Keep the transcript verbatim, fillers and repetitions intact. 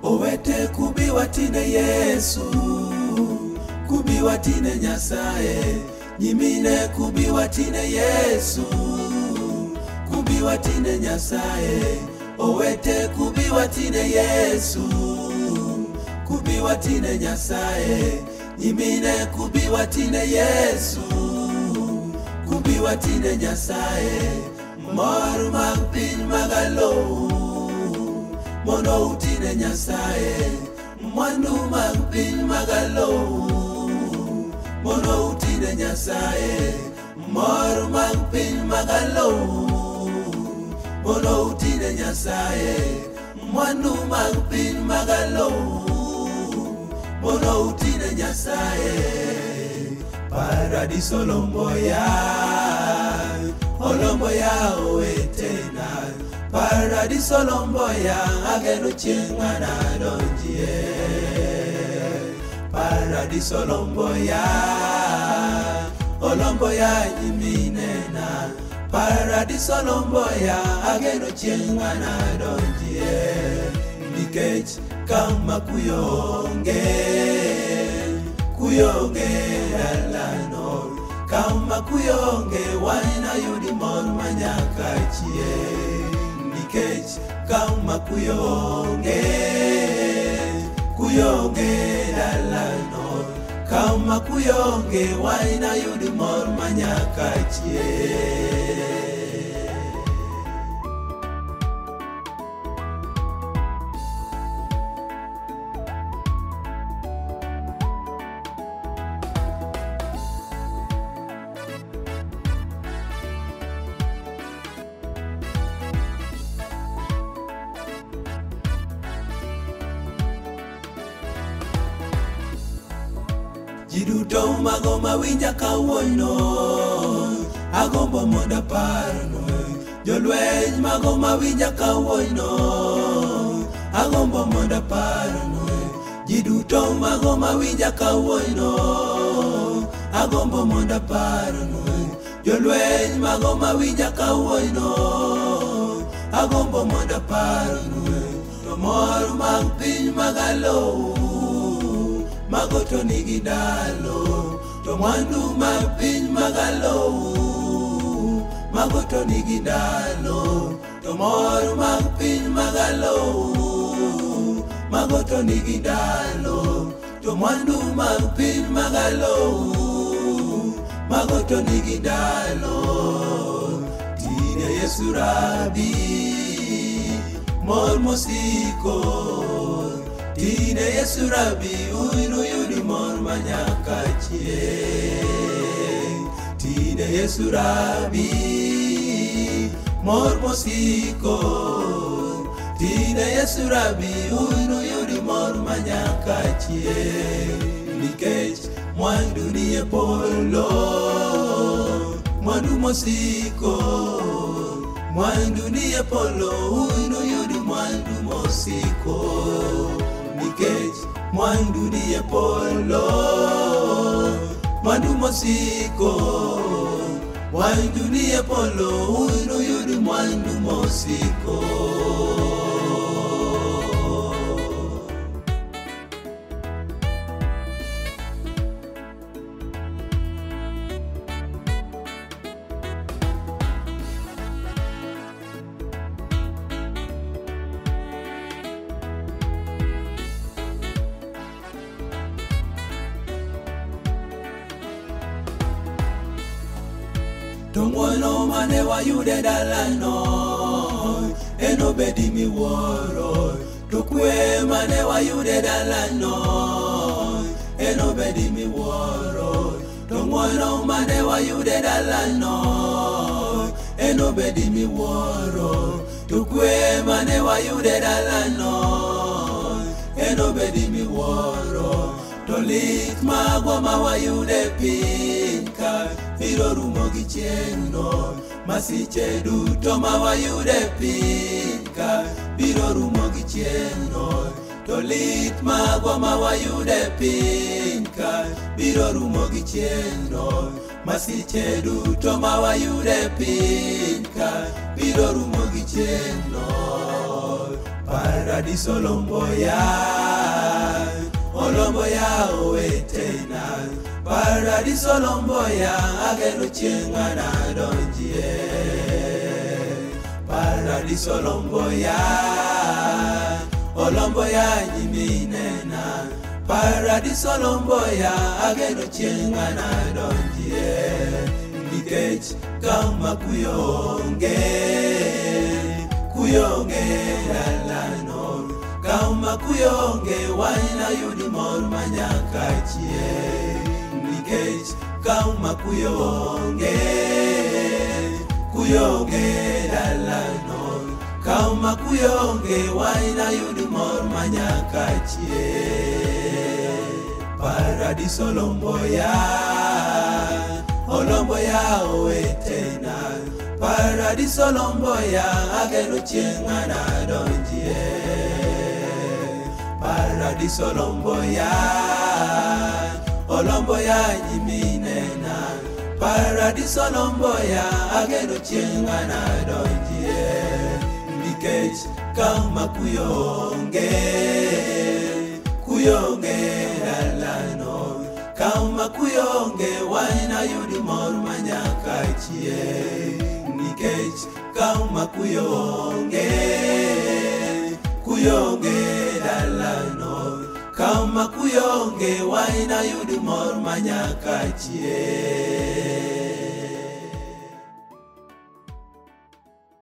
Owete kubi watine Yesu, kubi watine Nyasaye. Nyimine kubi watine Yesu, kubi watine Nyasaye. Owete kubi watine Yesu, kubi watine Nyasaye. Nyimine kubi watine Yesu, kubi watine Nyasaye. Mor mag piny magalo mondo utine Nyasaye. Mwandu mag piny magalo mondo utine Nyasaye. Mor mag piny magalo mondo utine Nyasaye. Mwandu mag piny magalo mondo utine Nyasaye. Paradiso lombo ya, olombo ya owetena. Paradiso lombo ya, ageno chieng' manadonjie. Paradiso lombo ya, olombo ya nyiminena. Paradiso lombo ya, ageno chieng' manadonjie. Nikech kama kuyonge, kuyonge dalano. Kama kuyonge waina yudi mor manyaka chieng'. Nikech kama kuyonge, kuyonge dalano. Kama kuyonge waina yudi mor manyaka chieng'. Jiduto mago mawinja kawuono, agombo mondo aparno. Jolweny mago mawinja kawuono, agombo mondo aparno. Jiduto mago mawinja kawuono, agombo mondo aparno. Jolweny mago mawinja kawuono, agombo mondo aparno. To mor mag piny magalo mago to nigi ndalo. To mwandu mag piny magalo mago to nigi ndalo. To mor mag piny magalo mago to nigi ndalo. To mwandu mag piny magalo mago to nigi ndalo. Tine Yesu rabi mor mosiko. Tine Yesu rabi uinu yudi mor manyaka chieng'. Tine Yesu rabi mor mosiko. Tine Yesu rabi uinu yudi mor manyaka chieng'. Nikech mwandu ni e polo, mwandu mosiko. Mwandu ni e polo, uinu yudi mwandu mosiko. Nikech mwandu ni e polo, mwandu mosiko. Mwandu ni e polo, uinu yudi mwandu mosiko. To ng'wono mane wayude dalano, en obedi miwuoro. To kwe mane wayude dalano, en obedi miwuoro. To ng'wono mane wayude dalano, en obedi miwuoro. To kwe mane wayude dalano, en obedi miwuoro. To lit magwa ma wayude piny ka biro rumo gi chieng' no. Masiche duto ma wayude piny ka biro rumo gi chieng' no. To lit magwa ma wayude piny ka biro rumo gi chieng' no. Masiche duto ma wayude piny ka biro rumo gi chieng' no. Paradiso Lomboya, Olomboya owetena. Paradiso Lomboya, ageno chienga na donjie. Paradiso Lomboya, Olomboya nyiminena. Paradiso Lomboya, ageno chienga na donjie. Nikech kama kuyonge, kuyonge dalano. Kama kuyonge waina yudi mor manyaka chie. Nikech kama kuyonge, kuyonge dalano. Kama kuyonge waina yudi mor manyaka chie. Paradiso Lomboya, Olomboya owetena. Paradiso Lomboya, ageno chienga na donjie. Paradiso Lomboya, Olomboya nyiminena. Paradiso Lomboya, ageno chienga na donjie. Nikech kama kuyonge, kuyonge dalano. Kama kuyonge waina yudi mor manyaka chie. Nikech kama kuyonge, kuyonge dalano. Kama kuyonge waina yudi mor manyaka chie.